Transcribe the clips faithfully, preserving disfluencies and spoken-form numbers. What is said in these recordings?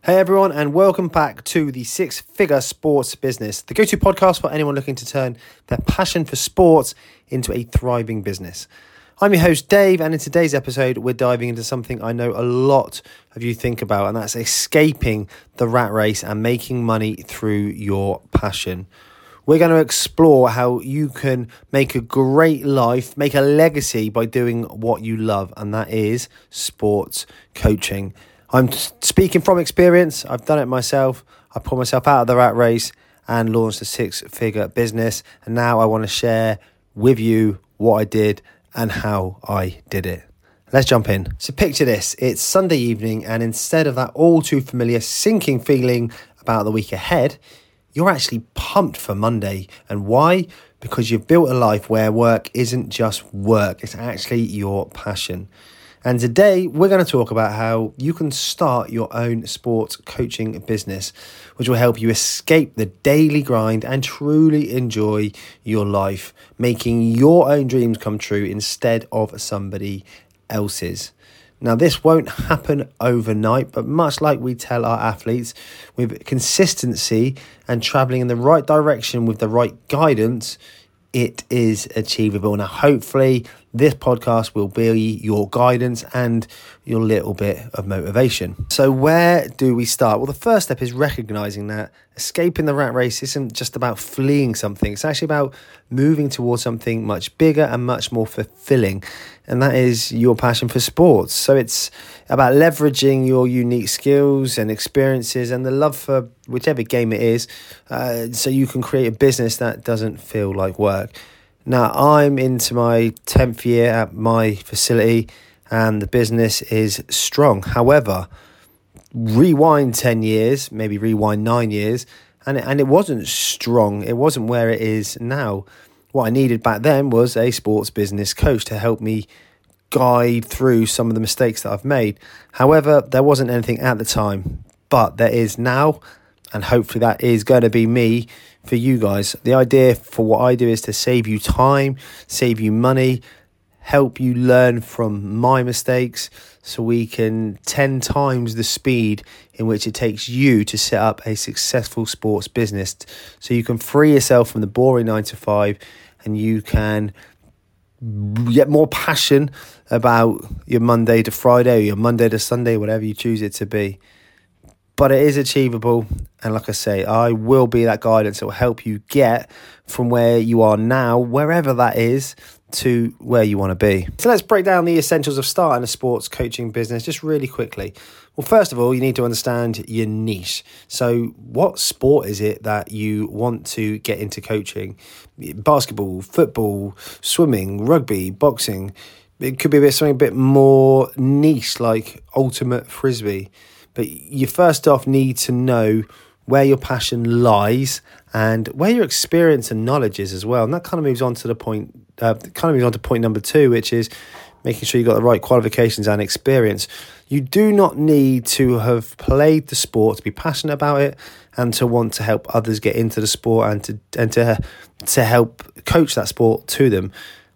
Hey everyone, and welcome back to the Six Figure Sports Business, the go-to podcast for anyone looking to turn their passion for sports into a thriving business. I'm your host Dave, and in today's episode we're diving into something I know a lot of you think about, and that's escaping the rat race and making money through your passion. We're going to explore how you can make a great life, make a legacy by doing what you love, and that is sports coaching. I'm speaking from experience. I've done it myself. I pulled myself out of the rat race and launched a six-figure business. And now I want to share with you what I did and how I did it. Let's jump in. So picture this. It's Sunday evening, and instead of that all too familiar sinking feeling about the week ahead, you're actually pumped for Monday. And why? Because you've built a life where work isn't just work. It's actually your passion. And today we're going to talk about how you can start your own sports coaching business, which will help you escape the daily grind and truly enjoy your life, making your own dreams come true instead of somebody else's. Now, this won't happen overnight, but much like we tell our athletes, with consistency and traveling in the right direction with the right guidance, it is achievable. Now, hopefully this podcast will be your guidance and your little bit of motivation. So where do we start? Well, the first step is recognizing that escaping the rat race isn't just about fleeing something. It's actually about moving towards something much bigger and much more fulfilling. And that is your passion for sports. So it's about leveraging your unique skills and experiences and the love for whichever game it is, uh, so you can create a business that doesn't feel like work. Now, I'm into my tenth year at my facility and the business is strong. However, rewind ten years, maybe rewind nine years, and it, and it wasn't strong. It wasn't where it is now. What I needed back then was a sports business coach to help me guide through some of the mistakes that I've made. However, there wasn't anything at the time, but there is now, and hopefully that is going to be me for you guys. The idea for what I do is to save you time, save you money, help you learn from my mistakes so we can ten times the speed in which it takes you to set up a successful sports business, so you can free yourself from the boring nine to five and you can get more passion about your Monday to Friday or your Monday to Sunday, whatever you choose it to be. But it is achievable, and like I say, I will be that guidance that will help you get from where you are now, wherever that is, to where you want to be. So let's break down the essentials of starting a sports coaching business just really quickly. Well, first of all, you need to understand your niche. So what sport is it that you want to get into coaching? Basketball, football, swimming, rugby, boxing. It could be a bit something a bit more niche, like ultimate frisbee. But you first off need to know where your passion lies and where your experience and knowledge is as well. And that kind of moves on to the point, uh, kind of moves on to point number two, which is making sure you've got the right qualifications and experience. You do not need to have played the sport to be passionate about it and to want to help others get into the sport and to and to to help coach that sport to them.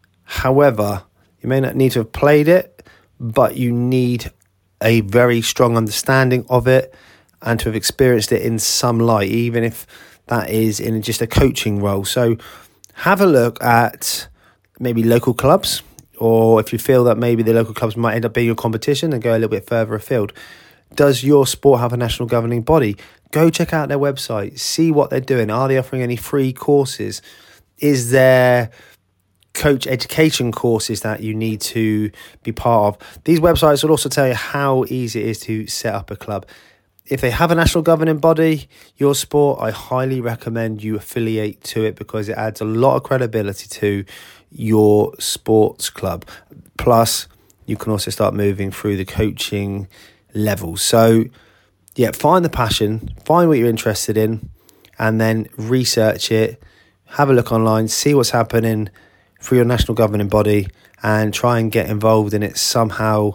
However, you may not need to have played it, but you need a very strong understanding of it and to have experienced it in some light, even if that is in just a coaching role. So have a look at maybe local clubs, or if you feel that maybe the local clubs might end up being your competition, and go a little bit further afield. Does your sport have a national governing body? Go check out their website, see what they're doing. Are they offering any free courses? Is there coach education courses that you need to be part of? These websites will also tell you how easy it is to set up a club. If they have a national governing body, your sport, I highly recommend you affiliate to it because it adds a lot of credibility to your sports club. Plus, you can also start moving through the coaching levels. So, yeah, find the passion, find what you're interested in, and then research it. Have a look online, see what's happening for your national governing body, and try and get involved in it somehow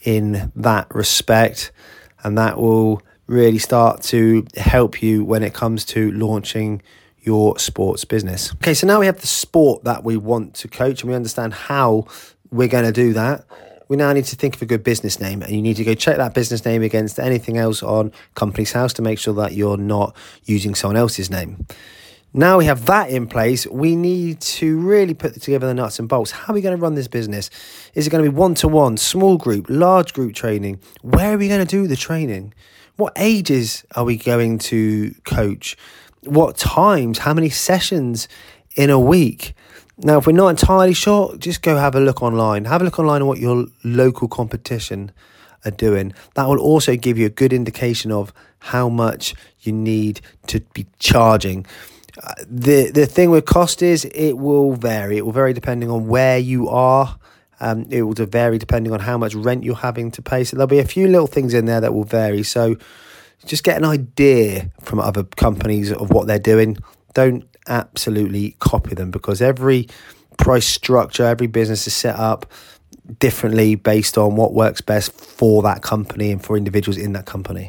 in that respect. And that will really start to help you when it comes to launching your sports business. Okay, so now we have the sport that we want to coach and we understand how we're going to do that. we now need to think of a good business name, and you need to go check that business name against anything else on Companies House to make sure that you're not using someone else's name. Now we have that in place, we need to really put together the nuts and bolts. How are we going to run this business? Is it going to be one-to-one, small group, large group training? Where are we going to do the training? What ages are we going to coach? What times? How many sessions in a week? Now, if we're not entirely sure, just go have a look online. Have a look online on what your local competition are doing. That will also give you a good indication of how much you need to be charging. Uh, the the thing with cost is it will vary. It will vary depending on where you are. Um, it will vary depending on how much rent you're having to pay. So there'll be a few little things in there that will vary. So just get an idea from other companies of what they're doing. Don't absolutely copy them, because every price structure, every business is set up differently based on what works best for that company and for individuals in that company.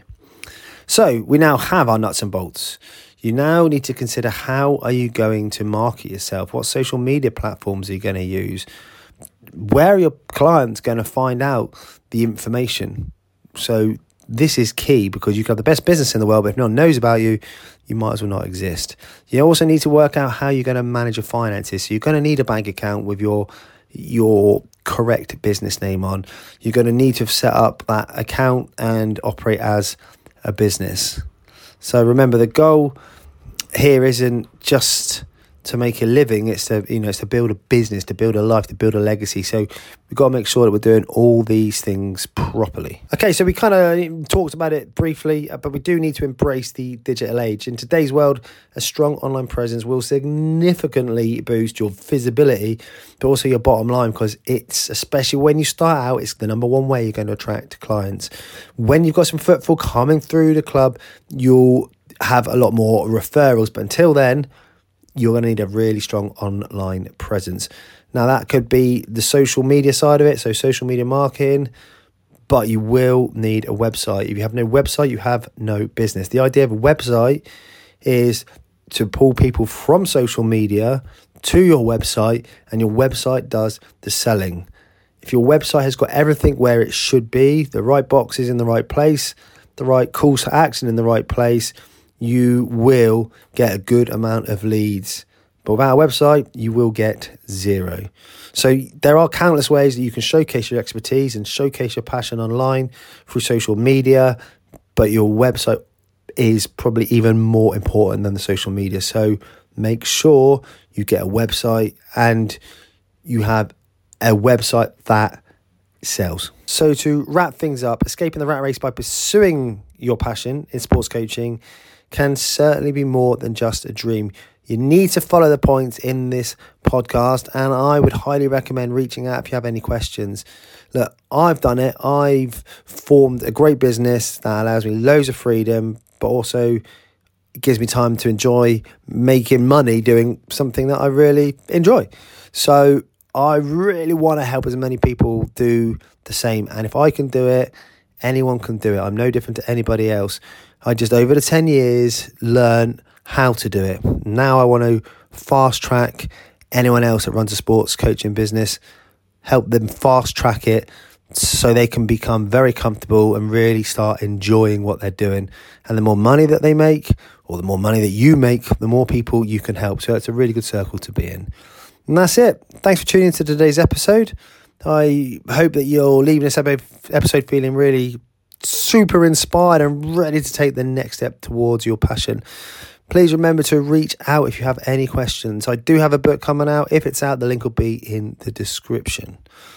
So we now have our nuts and bolts. You now need to consider, how are you going to market yourself? What social media platforms are you going to use? Where are your clients going to find out the information? So this is key, because you can have the best business in the world, but if no one knows about you, you might as well not exist. You also need to work out how you're going to manage your finances. So you're going to need a bank account with your your correct business name on. You're going to need to have set up that account and operate as a business. So remember, the goal here isn't just to make a living, it's to, you know, it's to build a business, to build a life, to build a legacy. So we've got to make sure that we're doing all these things properly. Okay, so we kind of talked about it briefly, but we do need to embrace the digital age. In today's world, a strong online presence will significantly boost your visibility, but also your bottom line, because it's, especially when you start out, it's the number one way you're going to attract clients. When you've got some footfall coming through the club, you'll have a lot more referrals, but until then, you're going to need a really strong online presence. Now, that could be the social media side of it, so social media marketing, but you will need a website. If you have no website, you have no business. The idea of a website is to pull people from social media to your website, and your website does the selling. If your website has got everything where it should be, the right boxes in the right place, the right calls to action in the right place, you will get a good amount of leads. But without a website, you will get zero. So there are countless ways that you can showcase your expertise and showcase your passion online through social media, but your website is probably even more important than the social media. So make sure you get a website and you have a website that sells. So to wrap things up, escaping the rat race by pursuing your passion in sports coaching can certainly be more than just a dream. You need to follow the points in this podcast, and I would highly recommend reaching out if you have any questions. Look, I've done it. I've formed a great business that allows me loads of freedom, but also gives me time to enjoy making money doing something that I really enjoy. So I really want to help as many people do the same. And if I can do it, anyone can do it. I'm no different to anybody else. I just, over the ten years, learned how to do it. Now I want to fast track anyone else that runs a sports coaching business, help them fast track it so they can become very comfortable and really start enjoying what they're doing. And the more money that they make, or the more money that you make, the more people you can help. So it's a really good circle to be in. And that's it. Thanks for tuning into today's episode. I hope that you're leaving this episode feeling really super inspired and ready to take the next step towards your passion. Please remember to reach out if you have any questions. I do have a book coming out. If it's out, the link will be in the description.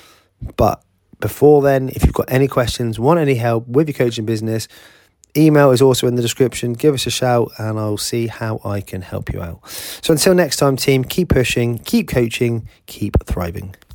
But before then, if you've got any questions, want any help with your coaching business, email is also in the description. Give us a shout and I'll see how I can help you out. So until next time, team, keep pushing, keep coaching, keep thriving.